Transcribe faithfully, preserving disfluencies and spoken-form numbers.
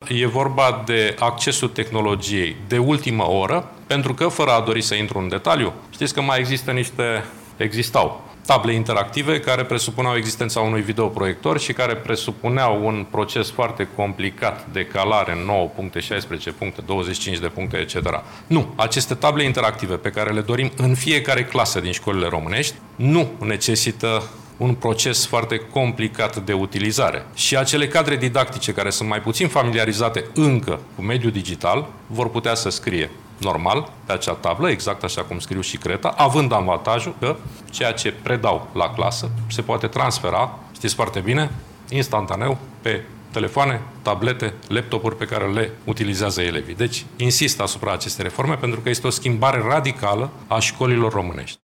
e vorba de accesul tehnologiei de ultimă oră, pentru că, fără a dori să intru în detaliu, știți că mai există niște, existau table interactive care presupuneau existența unui videoproiector și care presupuneau un proces foarte complicat de calare în nouă puncte, șaisprezece puncte, douăzeci și cinci de puncte, et cetera. Nu, aceste table interactive pe care le dorim în fiecare clasă din școlile românești nu necesită un proces foarte complicat de utilizare. Și acele cadre didactice care sunt mai puțin familiarizate încă cu mediul digital vor putea să scrie normal pe acea tablă, exact așa cum scriu și Creta, având avantajul că ceea ce predau la clasă se poate transfera, știți foarte bine, instantaneu pe telefoane, tablete, laptopuri pe care le utilizează elevii. Deci, insist asupra acestei reforme pentru că este o schimbare radicală a școlilor românești.